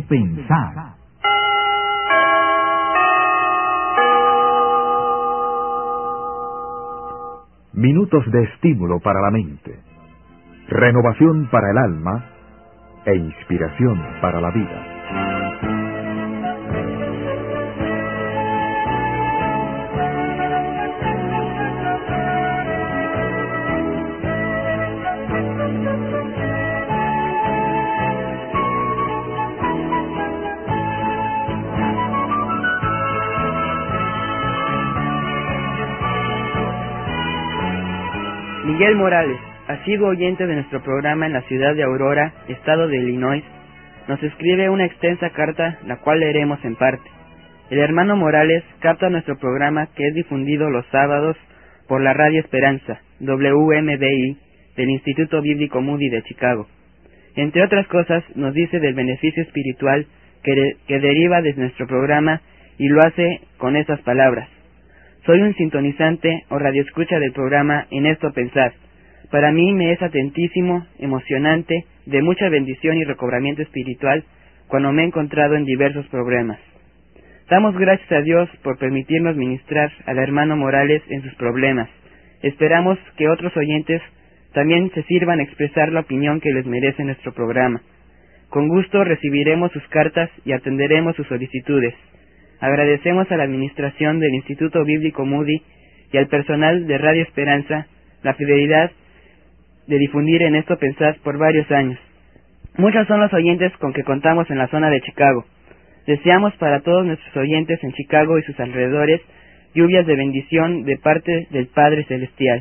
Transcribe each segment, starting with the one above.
Pensar. Minutos de estímulo para la mente, renovación para el alma e inspiración para la vida. Miguel Morales, asiduo oyente de nuestro programa en la ciudad de Aurora, estado de Illinois, nos escribe una extensa carta, la cual leeremos en parte. El hermano Morales capta nuestro programa que es difundido los sábados por la Radio Esperanza, WMBI, del Instituto Bíblico Moody de Chicago. Entre otras cosas, nos dice del beneficio espiritual que deriva de nuestro programa y lo hace con estas palabras. Soy un sintonizante o radioescucha del programa En Esto Pensar. Para mí me es atentísimo, emocionante, de mucha bendición y recobramiento espiritual cuando me he encontrado en diversos problemas. Damos gracias a Dios por permitirnos ministrar al hermano Morales en sus problemas. Esperamos que otros oyentes también se sirvan a expresar la opinión que les merece nuestro programa. Con gusto recibiremos sus cartas y atenderemos sus solicitudes. Agradecemos a la administración del Instituto Bíblico Moody y al personal de Radio Esperanza la fidelidad de difundir En Esto Pensar por varios años. Muchos son los oyentes con que contamos en la zona de Chicago. Deseamos para todos nuestros oyentes en Chicago y sus alrededores lluvias de bendición de parte del Padre Celestial.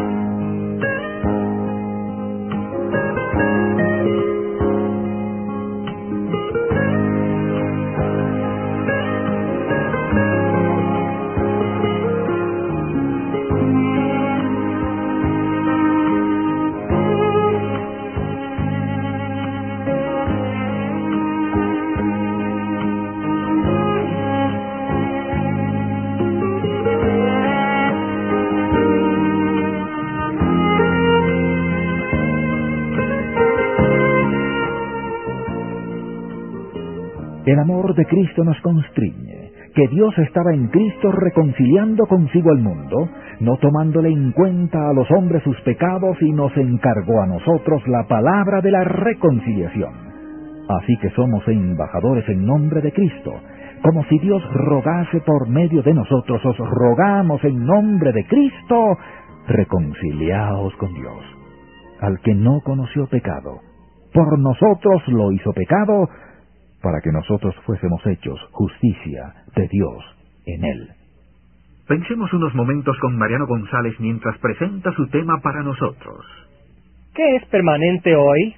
El amor de Cristo nos constriñe, que Dios estaba en Cristo reconciliando consigo al mundo, no tomándole en cuenta a los hombres sus pecados, y nos encargó a nosotros la palabra de la reconciliación. Así que somos embajadores en nombre de Cristo, como si Dios rogase por medio de nosotros. Os rogamos en nombre de Cristo, reconciliaos con Dios. Al que no conoció pecado, por nosotros lo hizo pecado, para que nosotros fuésemos hechos justicia de Dios en él. Pensemos unos momentos con Mariano González mientras presenta su tema para nosotros. ¿Qué es permanente hoy?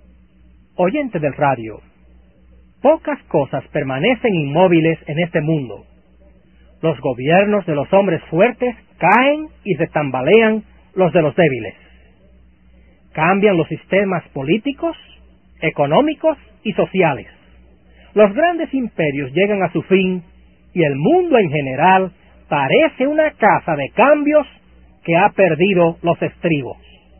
Oyente del radio, pocas cosas permanecen inmóviles en este mundo. Los gobiernos de los hombres fuertes caen y se tambalean los de los débiles. Cambian los sistemas políticos, económicos y sociales. Los grandes imperios llegan a su fin y el mundo en general parece una casa de cambios que ha perdido los estribos.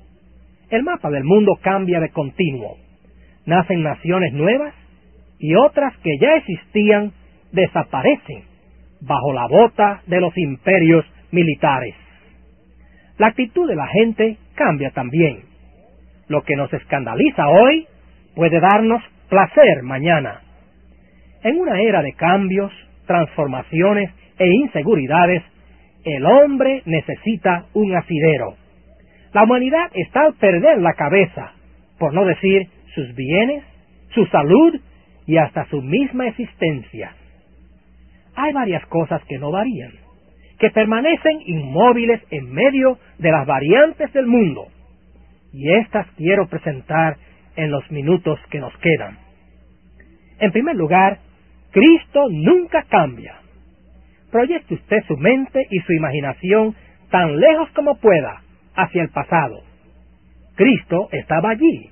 El mapa del mundo cambia de continuo. Nacen naciones nuevas y otras que ya existían desaparecen bajo la bota de los imperios militares. La actitud de la gente cambia también. Lo que nos escandaliza hoy puede darnos placer mañana. En una era de cambios, transformaciones e inseguridades, el hombre necesita un asidero. La humanidad está al perder la cabeza, por no decir sus bienes, su salud y hasta su misma existencia. Hay varias cosas que no varían, que permanecen inmóviles en medio de las variantes del mundo, y estas quiero presentar en los minutos que nos quedan. En primer lugar, Cristo nunca cambia. Proyecte usted su mente y su imaginación tan lejos como pueda hacia el pasado. Cristo estaba allí.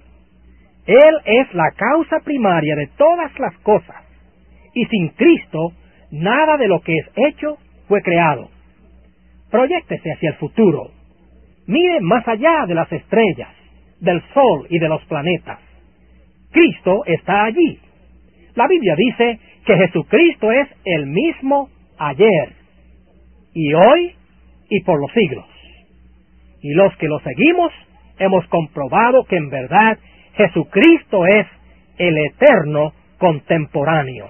Él es la causa primaria de todas las cosas, y sin Cristo nada de lo que es hecho fue creado. Proyéctese hacia el futuro. Mire más allá de las estrellas, del sol y de los planetas. Cristo está allí. La Biblia dice que Jesucristo es el mismo ayer y hoy y por los siglos. Y los que lo seguimos hemos comprobado que en verdad Jesucristo es el eterno contemporáneo.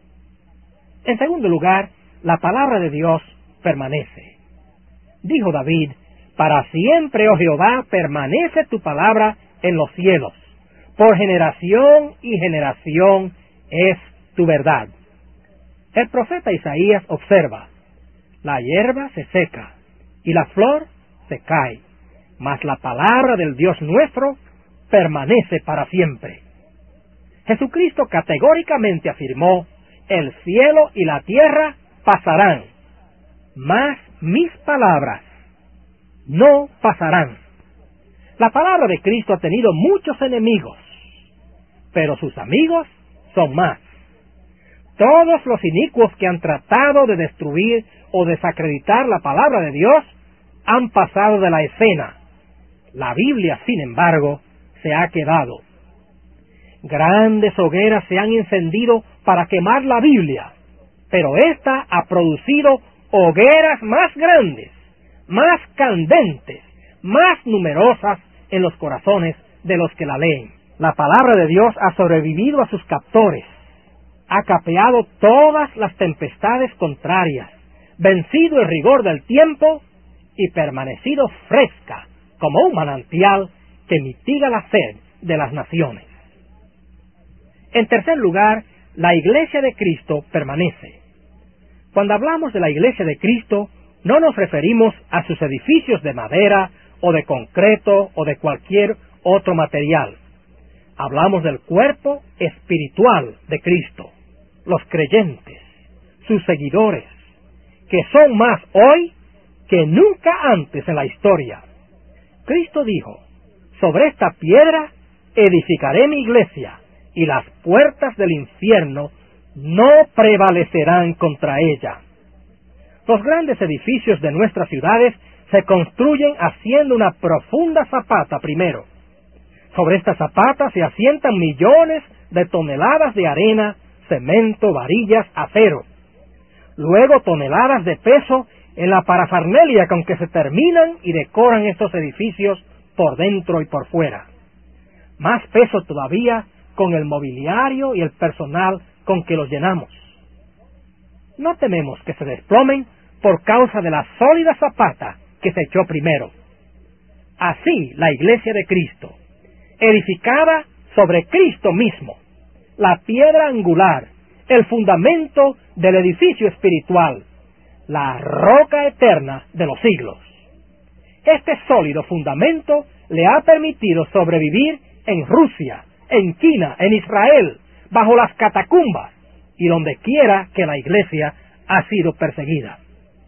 En segundo lugar, la palabra de Dios permanece. Dijo David: para siempre, oh Jehová, permanece tu palabra en los cielos. Por generación y generación es tu verdad. El profeta Isaías observa: la hierba se seca y la flor se cae, mas la palabra del Dios nuestro permanece para siempre. Jesucristo categóricamente afirmó: el cielo y la tierra pasarán, mas mis palabras no pasarán. La palabra de Cristo ha tenido muchos enemigos, pero sus amigos son más. Todos los inicuos que han tratado de destruir o desacreditar la palabra de Dios han pasado de la escena. La Biblia, sin embargo, se ha quedado. Grandes hogueras se han encendido para quemar la Biblia, pero ésta ha producido hogueras más grandes, más candentes, más numerosas en los corazones de los que la leen. La palabra de Dios ha sobrevivido a sus captores, ha capeado todas las tempestades contrarias, vencido el rigor del tiempo y permanecido fresca como un manantial que mitiga la sed de las naciones. En tercer lugar, la Iglesia de Cristo permanece. Cuando hablamos de la Iglesia de Cristo, no nos referimos a sus edificios de madera o de concreto o de cualquier otro material. Hablamos del cuerpo espiritual de Cristo, los creyentes, sus seguidores, que son más hoy que nunca antes en la historia. Cristo dijo: sobre esta piedra edificaré mi iglesia, y las puertas del infierno no prevalecerán contra ella. Los grandes edificios de nuestras ciudades se construyen haciendo una profunda zapata primero. Sobre esta zapata se asientan millones de toneladas de arena, cemento, varillas, acero. Luego toneladas de peso en la parafernalia con que se terminan y decoran estos edificios por dentro y por fuera. Más peso todavía con el mobiliario y el personal con que los llenamos. No tememos que se desplomen por causa de la sólida zapata que se echó primero. Así la Iglesia de Cristo, edificada sobre Cristo mismo, la piedra angular, el fundamento del edificio espiritual, la roca eterna de los siglos. Este sólido fundamento le ha permitido sobrevivir en Rusia, en China, en Israel, bajo las catacumbas y donde quiera que la Iglesia ha sido perseguida.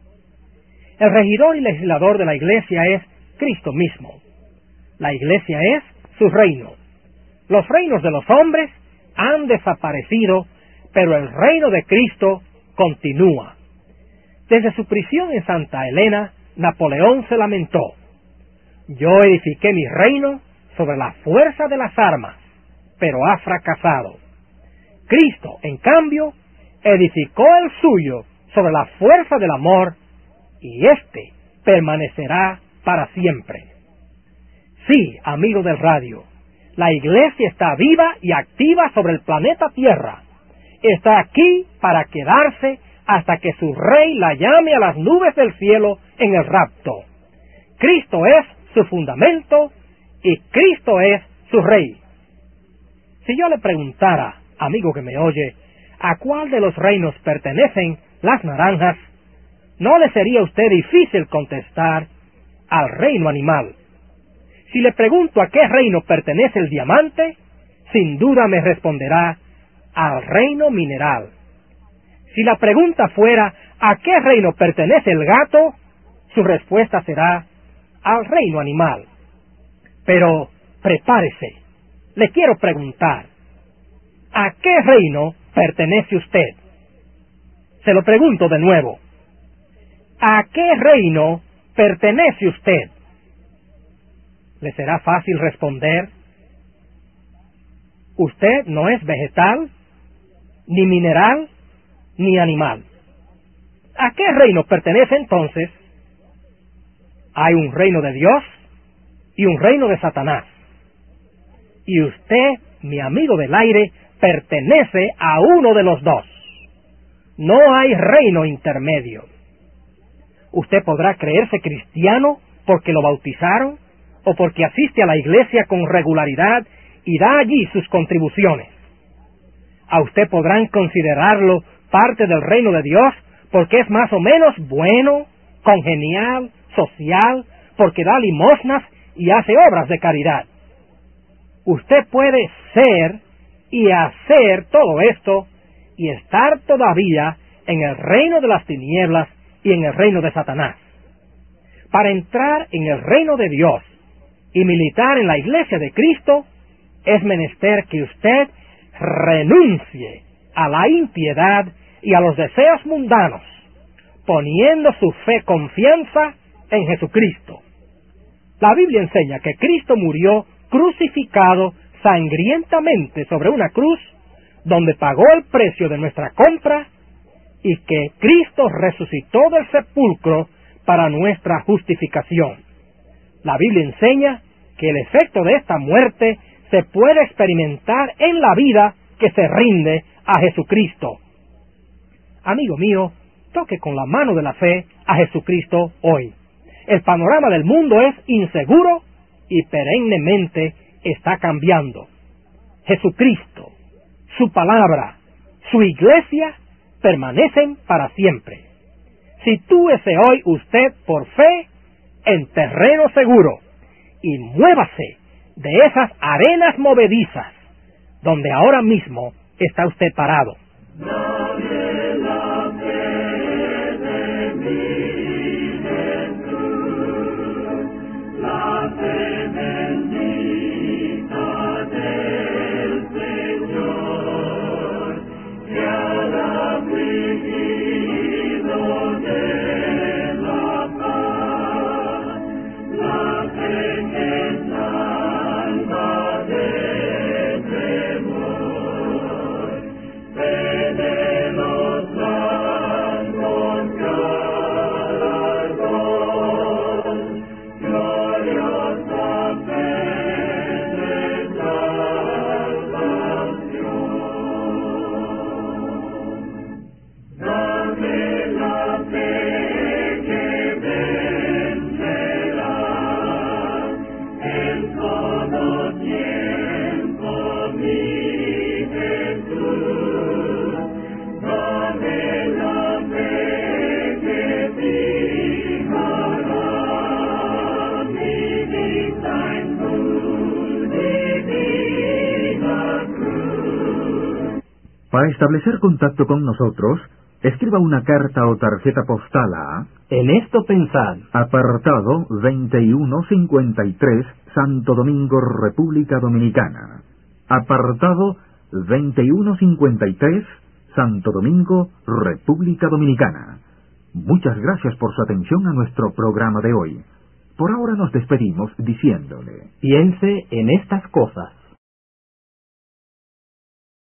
El regidor y legislador de la Iglesia es Cristo mismo. La Iglesia es su reino. Los reinos de los hombres han desaparecido, pero el reino de Cristo continúa. Desde su prisión en Santa Elena, Napoleón se lamentó: yo edifiqué mi reino sobre la fuerza de las armas, pero ha fracasado. Cristo, en cambio, edificó el suyo sobre la fuerza del amor, y éste permanecerá para siempre. Sí, amigo del radio, la Iglesia está viva y activa sobre el planeta Tierra. Está aquí para quedarse hasta que su Rey la llame a las nubes del cielo en el rapto. Cristo es su fundamento y Cristo es su Rey. Si yo le preguntara, amigo que me oye, a cuál de los reinos pertenecen las naranjas, no le sería a usted difícil contestar: al reino animal. Si le pregunto a qué reino pertenece el diamante, sin duda me responderá: al reino mineral. Si la pregunta fuera ¿a qué reino pertenece el gato?, su respuesta será: al reino animal. Pero prepárese, le quiero preguntar: ¿a qué reino pertenece usted? Se lo pregunto de nuevo: ¿a qué reino pertenece usted? ¿Le será fácil responder? ¿Usted no es vegetal? ni mineral, ni animal. ¿A qué reino pertenece entonces? Hay un reino de Dios y un reino de Satanás. Y usted, mi amigo del aire, pertenece a uno de los dos. No hay reino intermedio. Usted podrá creerse cristiano porque lo bautizaron o porque asiste a la iglesia con regularidad y da allí sus contribuciones. A usted podrán considerarlo parte del reino de Dios porque es más o menos bueno, congenial, social, porque da limosnas y hace obras de caridad. Usted puede ser y hacer todo esto y estar todavía en el reino de las tinieblas y en el reino de Satanás. Para entrar en el reino de Dios y militar en la iglesia de Cristo, es menester que usted renuncie a la impiedad y a los deseos mundanos, poniendo su confianza en Jesucristo. La Biblia enseña que Cristo murió crucificado sangrientamente sobre una cruz, donde pagó el precio de nuestra compra, y que Cristo resucitó del sepulcro para nuestra justificación. La Biblia enseña que el efecto de esta muerte se puede experimentar en la vida que se rinde a Jesucristo. Amigo mío, toque con la mano de la fe a Jesucristo hoy. El panorama del mundo es inseguro y perennemente está cambiando. Jesucristo, su palabra, su iglesia permanecen para siempre. Sitúese hoy usted por fe en terreno seguro y muévase de esas arenas movedizas donde ahora mismo está usted parado. Para establecer contacto con nosotros, escriba una carta o tarjeta postal a En esto pensad, apartado 2153, Santo Domingo, República Dominicana. Apartado 2153, Santo Domingo, República Dominicana. Muchas gracias por su atención a nuestro programa de hoy. Por ahora nos despedimos diciéndole: piense en estas cosas.